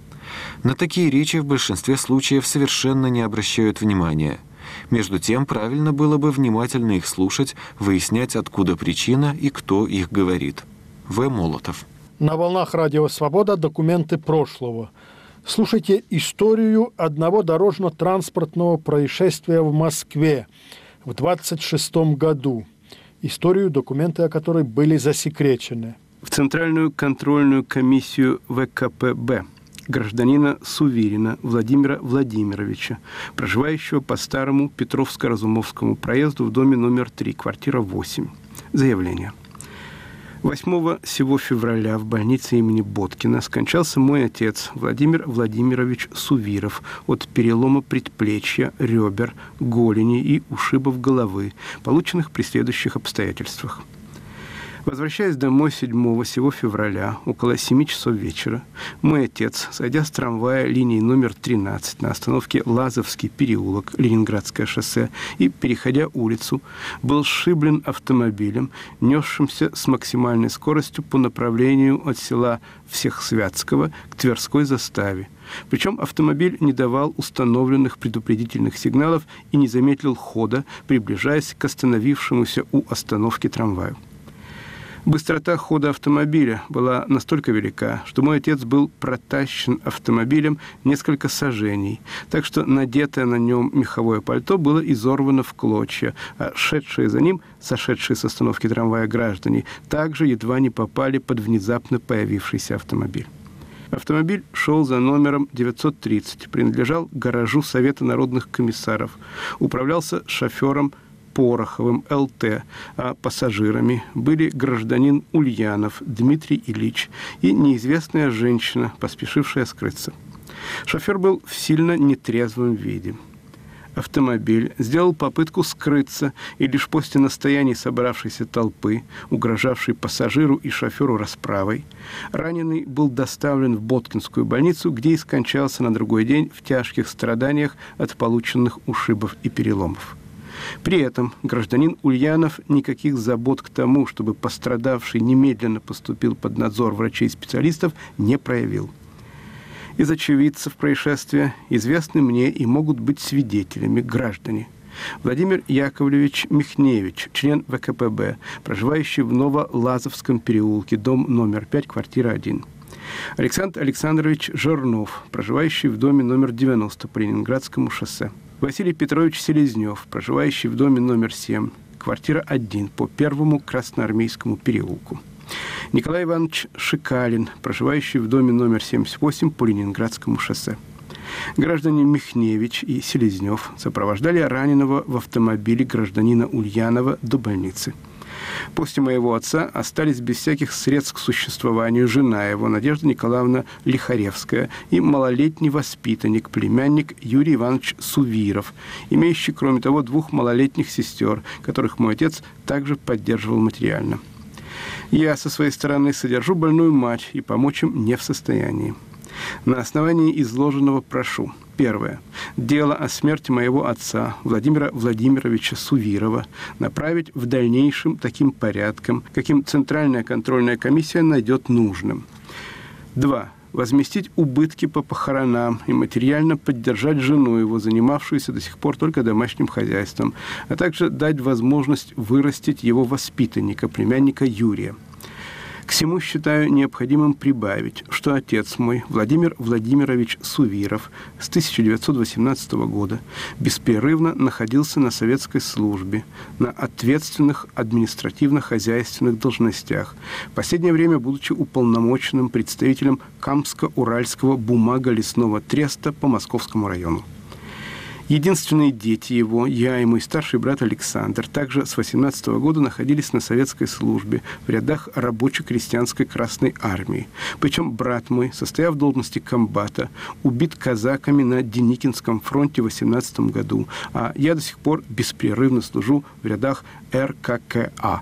На такие речи в большинстве случаев совершенно не обращают внимания. Между тем, правильно было бы внимательно их слушать, выяснять, откуда причина и кто их говорит. В. Молотов. На волнах Радио Свобода документы прошлого. Слушайте историю одного дорожно-транспортного происшествия в Москве в 1926 году. Историю, документы о которой были засекречены. В Центральную контрольную комиссию ВКПБ гражданина Суверина Владимира Владимировича, проживающего по старому Петровско-Разумовскому проезду в доме номер 3, квартира 8. Заявление. 8 сего февраля в больнице имени Боткина скончался мой отец Владимир Владимирович Сувиров от перелома предплечья, ребер, голени и ушибов головы, полученных при следующих обстоятельствах. Возвращаясь домой 7 сего февраля, около 7 часов вечера, мой отец, сойдя с трамвая линии номер 13 на остановке Лазовский переулок, Ленинградское шоссе, и, переходя улицу, был сшиблен автомобилем, несшимся с максимальной скоростью по направлению от села Всехсвятского к Тверской заставе. Причем автомобиль не давал установленных предупредительных сигналов и не замедлил хода, приближаясь к остановившемуся у остановки трамваю. Быстрота хода автомобиля была настолько велика, что мой отец был протащен автомобилем несколько сажений, так что надетое на нем меховое пальто было изорвано в клочья, а шедшие за ним, сошедшие с остановки трамвая граждане, также едва не попали под внезапно появившийся автомобиль. Автомобиль шел за номером 930, принадлежал гаражу Совета народных комиссаров, управлялся шофером Пороховым ЛТ, а пассажирами были гражданин Ульянов Дмитрий Ильич и неизвестная женщина, поспешившая скрыться. Шофер был в сильно нетрезвом виде. Автомобиль сделал попытку скрыться, и лишь после настояний собравшейся толпы, угрожавшей пассажиру и шоферу расправой, раненый был доставлен в Боткинскую больницу, где и скончался на другой день в тяжких страданиях от полученных ушибов и переломов. При этом гражданин Ульянов никаких забот к тому, чтобы пострадавший немедленно поступил под надзор врачей-специалистов, не проявил. Из очевидцев происшествия известны мне и могут быть свидетелями граждане. Владимир Яковлевич Михневич, член ВКПБ, проживающий в Новолазовском переулке, дом номер 5, квартира 1. Александр Александрович Жернов, проживающий в доме номер 90 по Ленинградскому шоссе. Василий Петрович Селезнев, проживающий в доме номер 7, квартира 1 по Первому Красноармейскому переулку. Николай Иванович Шикалин, проживающий в доме номер 78 по Ленинградскому шоссе. Граждане Михневич и Селезнев сопровождали раненого в автомобиле гражданина Ульянова до больницы. После моего отца остались без всяких средств к существованию жена его, Надежда Николаевна Лихаревская, и малолетний воспитанник, племянник Юрий Иванович Сувиров, имеющий, кроме того, 2 малолетних сестер, которых мой отец также поддерживал материально. Я, со своей стороны, содержу больную мать и помочь им не в состоянии. На основании изложенного прошу. Первое. Дело о смерти моего отца, Владимира Владимировича Сувирова, направить в дальнейшем таким порядком, каким Центральная контрольная комиссия найдет нужным. 2. Возместить убытки по похоронам и материально поддержать жену его, занимавшуюся до сих пор только домашним хозяйством, а также дать возможность вырастить его воспитанника, племянника Юрия. К всему считаю необходимым прибавить, что отец мой, Владимир Владимирович Сувиров, с 1918 года беспрерывно находился на советской службе, на ответственных административно-хозяйственных должностях, в последнее время будучи уполномоченным представителем Камско-Уральского бумаго-лесного треста по Московскому району. Единственные дети его, я и мой старший брат Александр, также с 18 года находились на советской службе в рядах рабоче-крестьянской Красной Армии. Причем брат мой, состояв в должности комбата, убит казаками на Деникинском фронте в 18 году, а я до сих пор беспрерывно служу в рядах РККА.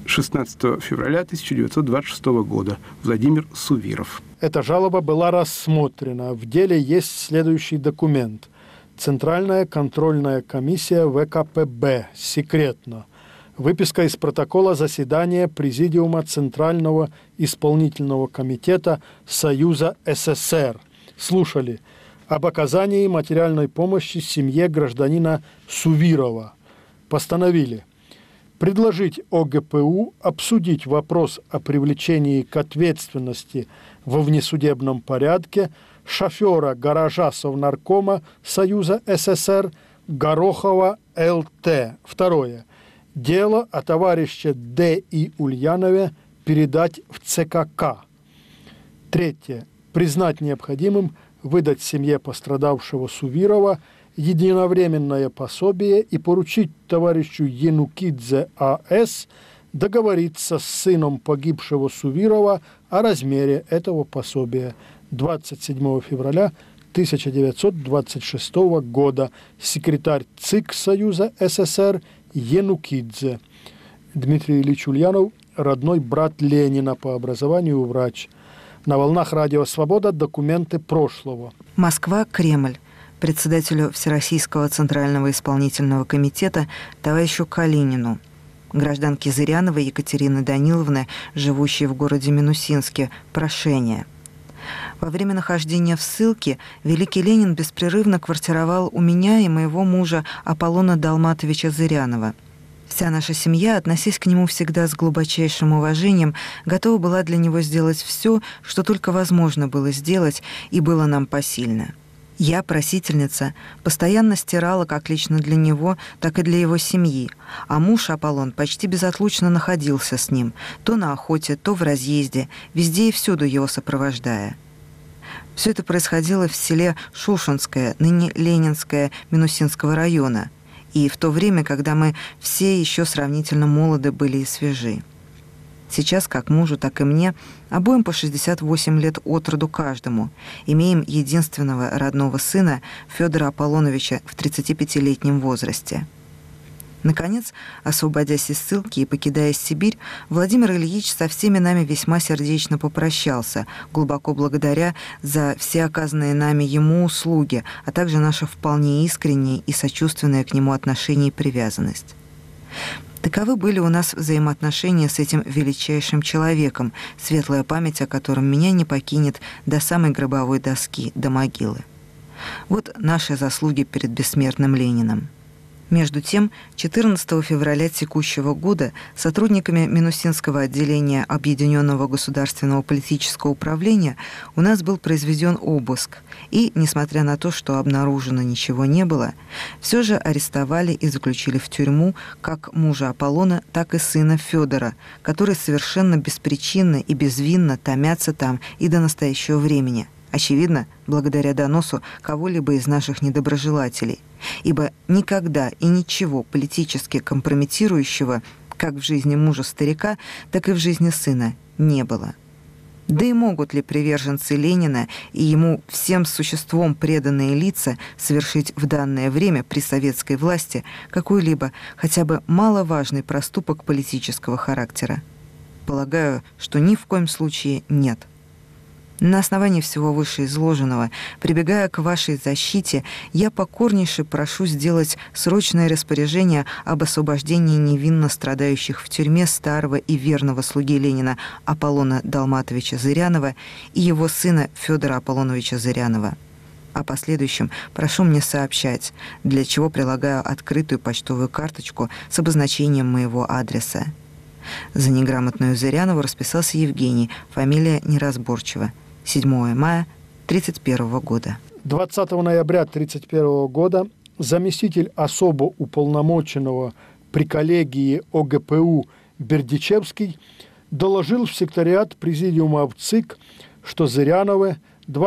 16 февраля 1926 года. Владимир Сувиров. Эта жалоба была рассмотрена. В деле есть следующий документ. Центральная контрольная комиссия ВКПБ. Секретно. Выписка из протокола заседания Президиума Центрального исполнительного комитета Союза СССР. Слушали об оказании материальной помощи семье гражданина Сувирова. Постановили предложить ОГПУ обсудить вопрос о привлечении к ответственности во внесудебном порядке шофера гаража Совнаркома Союза СССР Горохова ЛТ. Второе. Дело о товарище Д. И. Ульянове передать в ЦКК. Третье. Признать необходимым выдать семье пострадавшего Сувирова единовременное пособие и поручить товарищу Янукидзе А.С. договориться с сыном погибшего Сувирова о размере этого пособия. 27 февраля 1926 года. Секретарь ЦИК Союза СССР Янукидзе. Дмитрий Ильич Ульянов, родной брат Ленина, по образованию врач. На волнах Радио Свобода документы прошлого. Москва, Кремль. Председателю Всероссийского Центрального исполнительного комитета товарищу Калинину. Гражданке Зыряновой Екатерины Даниловны, живущей в городе Минусинске, прошение. Во время нахождения в ссылке великий Ленин беспрерывно квартировал у меня и моего мужа Аполлона Далматовича Зырянова. В Вся наша семья, относясь к нему всегда с глубочайшим уважением, готова была для него сделать все, что только возможно было сделать, и было нам посильно. Я, просительница, постоянно стирала как лично для него, так и для его семьи, а муж Аполлон почти безотлучно находился с ним, то на охоте, то в разъезде, везде и всюду его сопровождая. Все это происходило в селе Шушенское, ныне Ленинское, Минусинского района, и в то время, когда мы все еще сравнительно молоды были и свежи. Сейчас, как мужу, так и мне, обоим по 68 лет от роду каждому, имеем единственного родного сына Федора Аполлоновича в 35-летнем возрасте. Наконец, освободясь из ссылки и покидая Сибирь, Владимир Ильич со всеми нами весьма сердечно попрощался, глубоко благодаря за все оказанные нами ему услуги, а также наше вполне искреннее и сочувственное к нему отношение и привязанность. Таковы были у нас взаимоотношения с этим величайшим человеком, светлая память о котором меня не покинет до самой гробовой доски, до могилы. Вот наши заслуги перед бессмертным Лениным. Между тем, 14 февраля текущего года сотрудниками Минусинского отделения Объединенного государственного политического управления у нас был произведен обыск, и, несмотря на то, что обнаружено ничего не было, все же арестовали и заключили в тюрьму как мужа Аполлона, так и сына Федора, которые совершенно беспричинно и безвинно томятся там и до настоящего времени. Очевидно, благодаря доносу кого-либо из наших недоброжелателей, ибо никогда и ничего политически компрометирующего как в жизни мужа-старика, так и в жизни сына не было. Да и могут ли приверженцы Ленина и ему всем существом преданные лица совершить в данное время при советской власти какой-либо хотя бы маловажный проступок политического характера? Полагаю, что ни в коем случае нет. На основании всего вышеизложенного, прибегая к вашей защите, я покорнейше прошу сделать срочное распоряжение об освобождении невинно страдающих в тюрьме старого и верного слуги Ленина Аполлона Далматовича Зырянова и его сына Федора Аполлоновича Зырянова. О последующем прошу мне сообщать, для чего прилагаю открытую почтовую карточку с обозначением моего адреса. За неграмотную Зырянову расписался Евгений, фамилия неразборчива. 7 мая 1931 года. 20 ноября 1931 года заместитель особо уполномоченного при коллегии ОГПУ Бердичевский доложил в секретариат президиума ВЦИК, что Зыряновы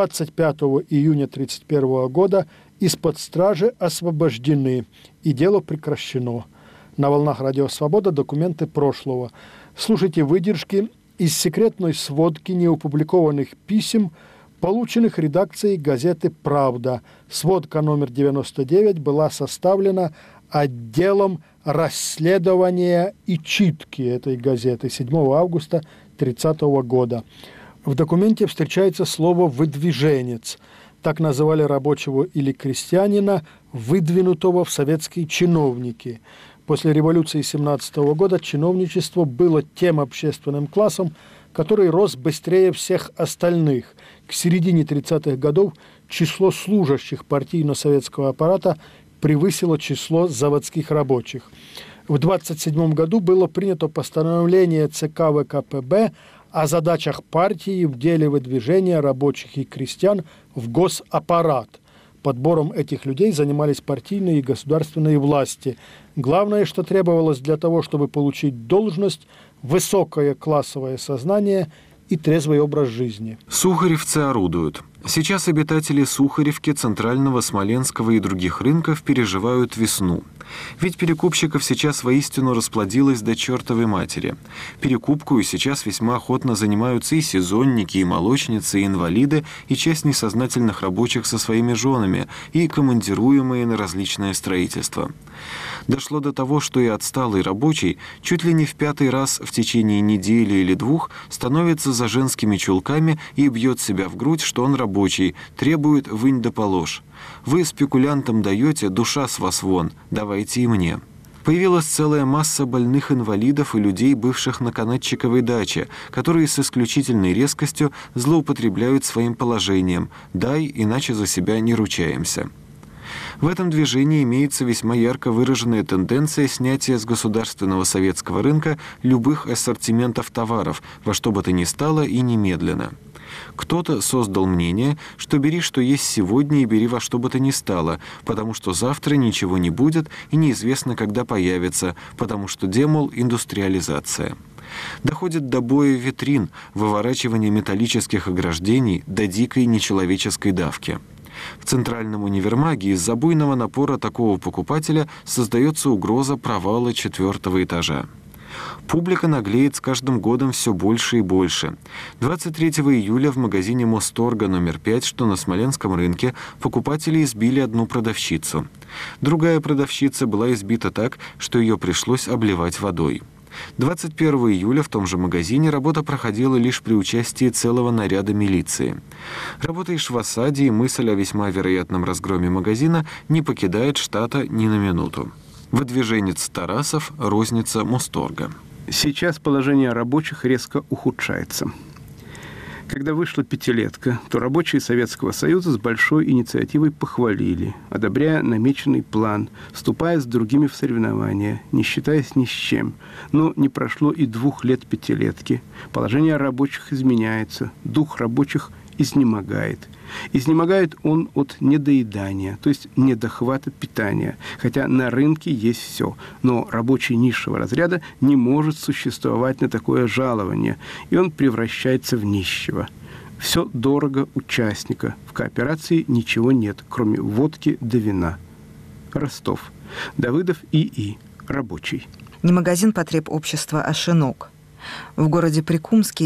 25 июня 1931 года из-под стражи освобождены и дело прекращено. На волнах Радио Свобода документы прошлого. Слушайте выдержки из секретной сводки неопубликованных писем, полученных редакцией газеты «Правда». Сводка номер 99 была составлена отделом расследования и читки этой газеты 7 августа 1930 года. В документе встречается слово «выдвиженец». Так называли рабочего или крестьянина, выдвинутого в советские чиновники. После революции 1917 года чиновничество было тем общественным классом, который рос быстрее всех остальных. К середине 30-х годов число служащих партийно-советского аппарата превысило число заводских рабочих. В 1927 году было принято постановление ЦК ВКПБ о задачах партии в деле выдвижения рабочих и крестьян в госаппарат. Подбором этих людей занимались партийные и государственные власти. Главное, что требовалось для того, чтобы получить должность, высокое классовое сознание и трезвый образ жизни. Сухаревцы орудуют. Сейчас обитатели Сухаревки, Центрального, Смоленского и других рынков переживают весну. Ведь перекупщиков сейчас воистину расплодилось до чертовой матери. Перекупкою сейчас весьма охотно занимаются и сезонники, и молочницы, и инвалиды, и часть несознательных рабочих со своими женами, и командируемые на различное строительство. Дошло до того, что и отсталый рабочий чуть ли не в 5-й раз в течение недели или 2 становится за женскими чулками и бьет себя в грудь, что он рабочий, требует «вынь да положь». Вы спекулянтам даете, душа с вас вон, давайте и мне. Появилась целая масса больных инвалидов и людей, бывших на канатчиковой даче, которые с исключительной резкостью злоупотребляют своим положением. Дай, иначе за себя не ручаемся. В этом движении имеется весьма ярко выраженная тенденция снятия с государственного советского рынка любых ассортиментов товаров, во что бы то ни стало и немедленно. Кто-то создал мнение, что бери, что есть сегодня, и бери во что бы то ни стало, потому что завтра ничего не будет и неизвестно, когда появится, потому что, демол, индустриализация. Доходит до боя витрин, выворачивания металлических ограждений до дикой нечеловеческой давки. В центральном универмаге из-за буйного напора такого покупателя создается угроза провала 4-го этажа. Публика наглеет с каждым годом все больше и больше. 23 июля в магазине Мосторга номер 5, что на Смоленском рынке, покупатели избили одну продавщицу. Другая продавщица была избита так, что ее пришлось обливать водой. 21 июля в том же магазине работа проходила лишь при участии целого наряда милиции. Работаешь в осаде, и мысль о весьма вероятном разгроме магазина не покидает штата ни на минуту. Выдвиженец Тарасов, розница Мосторга. Сейчас положение рабочих резко ухудшается. Когда вышла пятилетка, то рабочие Советского Союза с большой инициативой похвалили, одобряя намеченный план, вступая с другими в соревнования, не считаясь ни с чем. Но не прошло и 2 лет пятилетки. Положение рабочих изменяется, дух рабочих изнемогает. Изнемогает он от недоедания, то есть недохвата питания, хотя на рынке есть все, но рабочий низшего разряда не может существовать на такое жалование, и он превращается в нищего. Все дорого участника, в кооперации ничего нет, кроме водки да вина. Ростов. Давыдов И.И. Рабочий. Не магазин потреб общества, а шинок. В городе Прикумске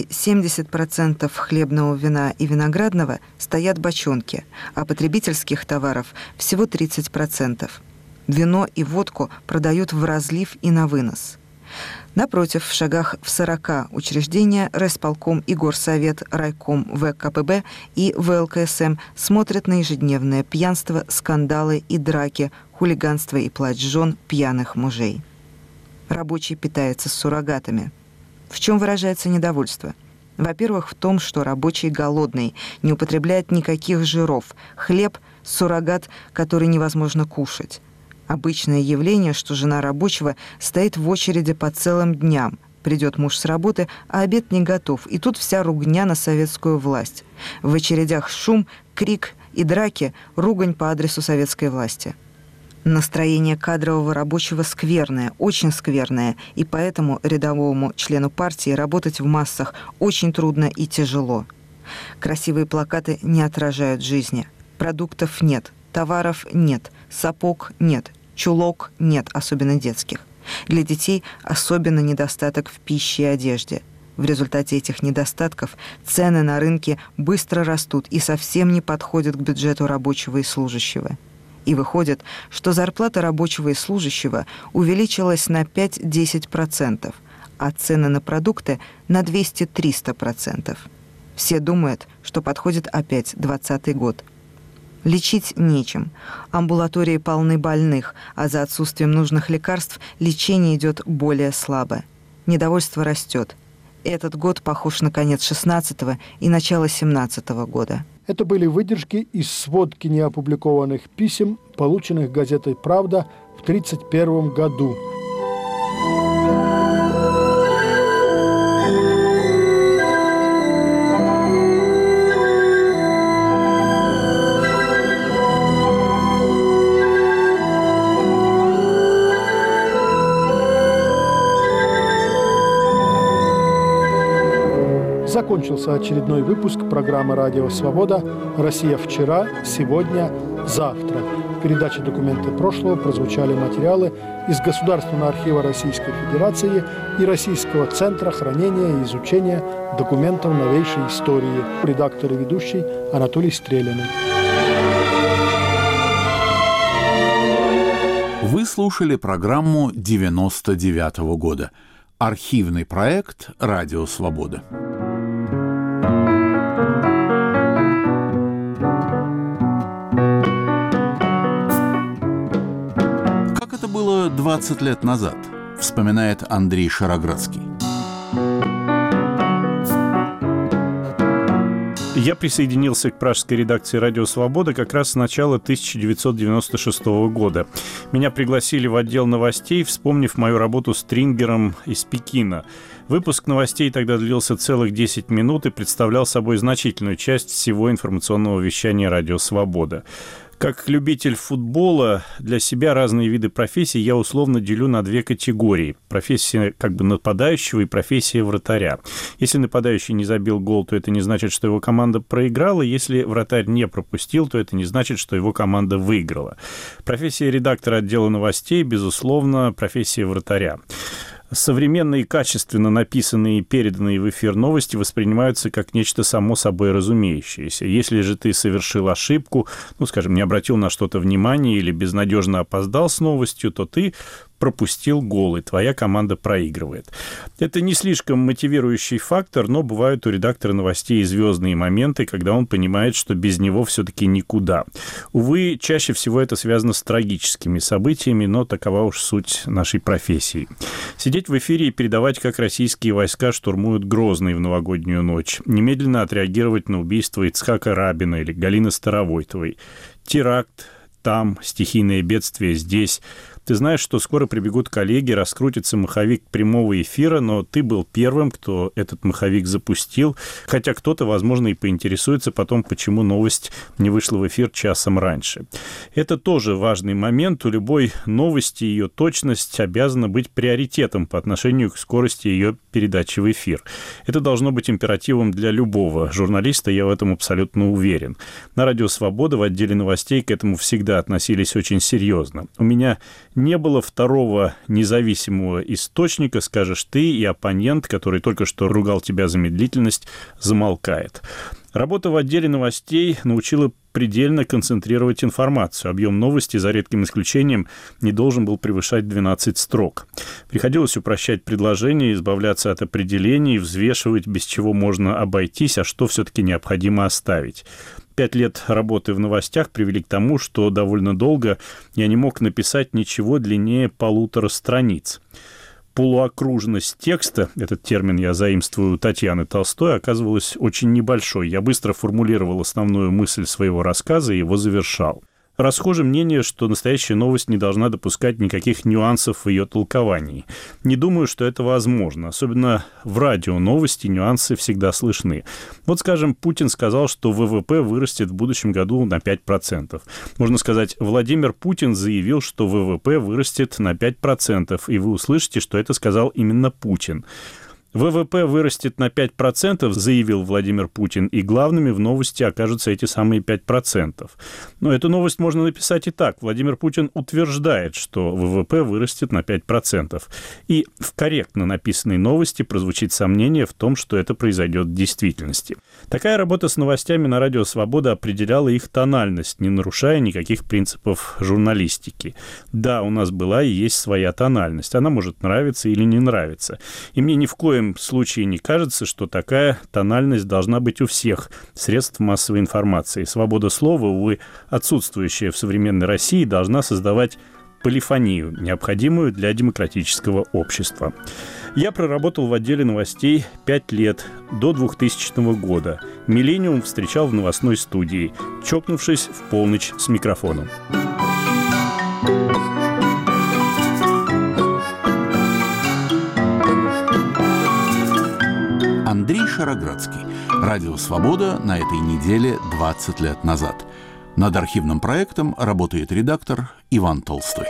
70% хлебного вина и виноградного стоят бочонки, а потребительских товаров всего 30%. Вино и водку продают в разлив и на вынос. Напротив, в шагах в 40 учреждения райисполком и горсовет, райком ВКПБ и ВЛКСМ смотрят на ежедневное пьянство, скандалы и драки, хулиганство и плач жен пьяных мужей. Рабочий питается суррогатами. В чем выражается недовольство? Во-первых, в том, что рабочий голодный, не употребляет никаких жиров, хлеб – суррогат, который невозможно кушать. Обычное явление, что жена рабочего стоит в очереди по целым дням. Придет муж с работы, а обед не готов, и тут вся ругня на советскую власть. В очередях шум, крик и драки, ругань по адресу советской власти. Настроение кадрового рабочего скверное, очень скверное, и поэтому рядовому члену партии работать в массах очень трудно и тяжело. Красивые плакаты не отражают жизни. Продуктов нет, товаров нет, сапог нет, чулок нет, особенно детских. Для детей особенно недостаток в пище и одежде. В результате этих недостатков цены на рынке быстро растут и совсем не подходят к бюджету рабочего и служащего. И выходит, что зарплата рабочего и служащего увеличилась на 5-10%, а цены на продукты на 200-300%. Все думают, что подходит опять 20-й год. Лечить нечем. Амбулатории полны больных, а за отсутствием нужных лекарств лечение идет более слабо. Недовольство растет. Этот год похож на конец 16-го и начало 17-го года. Это были выдержки из сводки неопубликованных писем, полученных газетой «Правда» в 1931 году. Закончился очередной выпуск программы «Радио Свобода. Россия вчера, сегодня, завтра». В передаче «Документы прошлого» прозвучали материалы из Государственного архива Российской Федерации и Российского центра хранения и изучения документов новейшей истории. Редактор и ведущий Анатолий Стрелянный. Вы слушали программу 99-го года. Архивный проект «Радио Свобода». Было 20 лет назад, вспоминает Андрей Шароградский. Я присоединился к пражской редакции «Радио Свобода» как раз с начала 1996 года. Меня пригласили в отдел новостей, вспомнив мою работу стрингером из Пекина. Выпуск новостей тогда длился целых 10 минут и представлял собой значительную часть всего информационного вещания «Радио Свобода». Как любитель футбола, для себя разные виды профессий я условно делю на две категории. Профессия как бы нападающего и профессия вратаря. Если нападающий не забил гол, то это не значит, что его команда проиграла. Если вратарь не пропустил, то это не значит, что его команда выиграла. Профессия редактора отдела новостей, безусловно, профессия вратаря. Современные, качественно написанные и переданные в эфир новости воспринимаются как нечто само собой разумеющееся. Если же ты совершил ошибку, скажем, не обратил на что-то внимания или безнадежно опоздал с новостью, то ты пропустил гол, и твоя команда проигрывает. Это не слишком мотивирующий фактор, но бывают у редактора новостей звездные моменты, когда он понимает, что без него все-таки никуда. Увы, чаще всего это связано с трагическими событиями, но такова уж суть нашей профессии. Сидеть в эфире и передавать, как российские войска штурмуют Грозный в новогоднюю ночь. Немедленно отреагировать на убийство Ицхака Рабина или Галины Старовойтовой. Теракт там, стихийное бедствие здесь. Ты знаешь, что скоро прибегут коллеги, раскрутится маховик прямого эфира, но ты был первым, кто этот маховик запустил, хотя кто-то, возможно, и поинтересуется потом, почему новость не вышла в эфир часом раньше. Это тоже важный момент. У любой новости ее точность обязана быть приоритетом по отношению к скорости ее передачи в эфир. Это должно быть императивом для любого журналиста, я в этом абсолютно уверен. На «Радио Свобода» в отделе новостей к этому всегда относились очень серьезно. У меня не было второго независимого источника, скажешь ты, и оппонент, который только что ругал тебя за медлительность, замолкает. Работа в отделе новостей научила предельно концентрировать информацию. Объем новости, за редким исключением, не должен был превышать 12 строк. Приходилось упрощать предложения, избавляться от определений, взвешивать, без чего можно обойтись, а что все-таки необходимо оставить. 5 лет работы в новостях привели к тому, что довольно долго я не мог написать ничего длиннее 1,5 страниц. Полуокружность текста, этот термин я заимствую у Татьяны Толстой, оказывалась очень небольшой. Я быстро формулировал основную мысль своего рассказа и его завершал. Расхоже мнение, что настоящая новость не должна допускать никаких нюансов в ее толковании. Не думаю, что это возможно. Особенно в радио новости нюансы всегда слышны. Вот, скажем, Путин сказал, что ВВП вырастет в будущем году на 5%. Можно сказать, Владимир Путин заявил, что ВВП вырастет на 5%, и вы услышите, что это сказал именно Путин. ВВП вырастет на 5%, заявил Владимир Путин, и главными в новости окажутся эти самые 5%. Но эту новость можно написать и так. Владимир Путин утверждает, что ВВП вырастет на 5%. И в корректно написанной новости прозвучит сомнение в том, что это произойдет в действительности. Такая работа с новостями на «Радио Свобода» определяла их тональность, не нарушая никаких принципов журналистики. Да, у нас была и есть своя тональность. Она может нравиться или не нравиться. И мне ни в коем случае не кажется, что такая тональность должна быть у всех средств массовой информации. Свобода слова, увы, отсутствующая в современной России, должна создавать полифонию, необходимую для демократического общества. Я проработал в отделе новостей 5 лет, до 2000 года. «Миллениум» встречал в новостной студии, чокнувшись в полночь с микрофоном. Андрей Шароградский. «Радио Свобода» на этой неделе 20 лет назад. Над архивным проектом работает редактор Иван Толстой.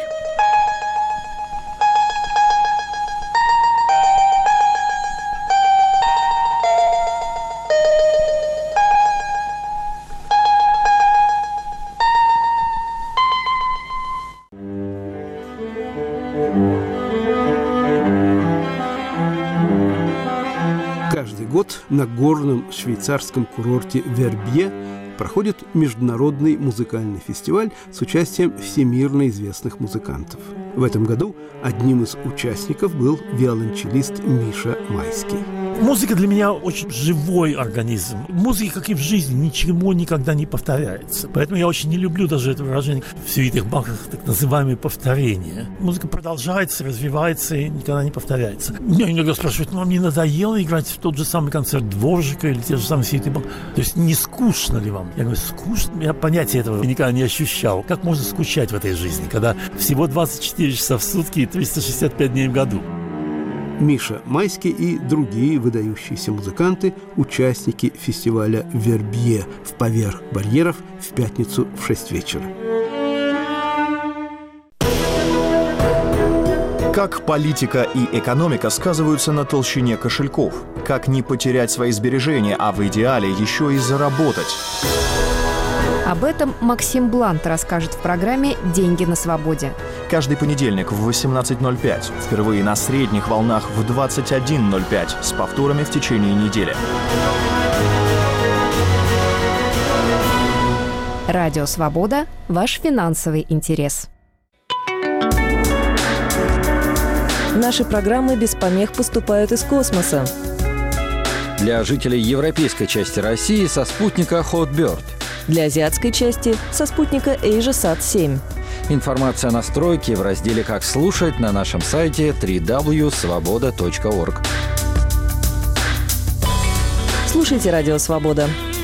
Каждый год на горном швейцарском курорте Вербье проходит международный музыкальный фестиваль с участием всемирно известных музыкантов. В этом году одним из участников был виолончелист Миша Майский. Музыка для меня очень живой организм. Музыка, как и в жизни, ничего никогда не повторяется. Поэтому я очень не люблю даже это выражение в свитых Баха, так называемые повторения. Музыка продолжается, развивается и никогда не повторяется. Меня иногда спрашивают, вам не надоело играть в тот же самый концерт Дворжика или те же самые свитые Баха? То есть не скучно ли вам? Я говорю, скучно? Я понятия этого никогда не ощущал. Как можно скучать в этой жизни, когда всего 24 часа в сутки и 365 дней в году? Миша Майский и другие выдающиеся музыканты, участники фестиваля «Вербье» в «Поверх барьеров» в пятницу в 6 вечера. Как политика и экономика сказываются на толщине кошельков? Как не потерять свои сбережения, а в идеале еще и заработать? Об этом Максим Блант расскажет в программе «Деньги на свободе». Каждый понедельник в 18:05. Впервые на средних волнах в 21:05. С повторами в течение недели. Радио «Свобода» – ваш финансовый интерес. Наши программы без помех поступают из космоса. Для жителей европейской части России со спутника Hotbird. Для азиатской части со спутника AsiaSat-7. Информация о настройке в разделе «Как слушать» на нашем сайте www.svoboda.org. Слушайте «Радио Свобода».